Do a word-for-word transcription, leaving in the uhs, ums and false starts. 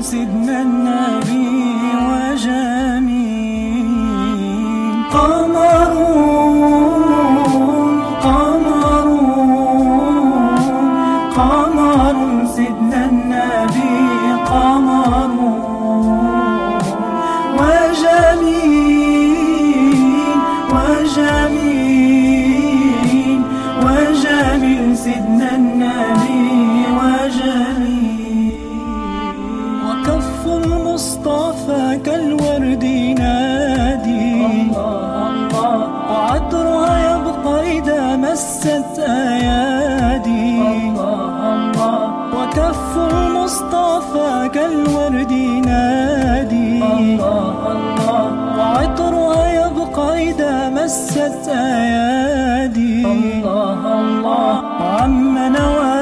سيدنا النبي وجميل. قمرون قمرون قمر سيدنا النبي قمرون وجميل وجميل وجميل سيدنا النبي وجميل. وكف المصطفى كالورد ينادي وعطرها يبقى إذا مست أيادي. وكف المصطفى كالورد ينادي وعطرها يبقى إذا مست أيادي. وعم نوى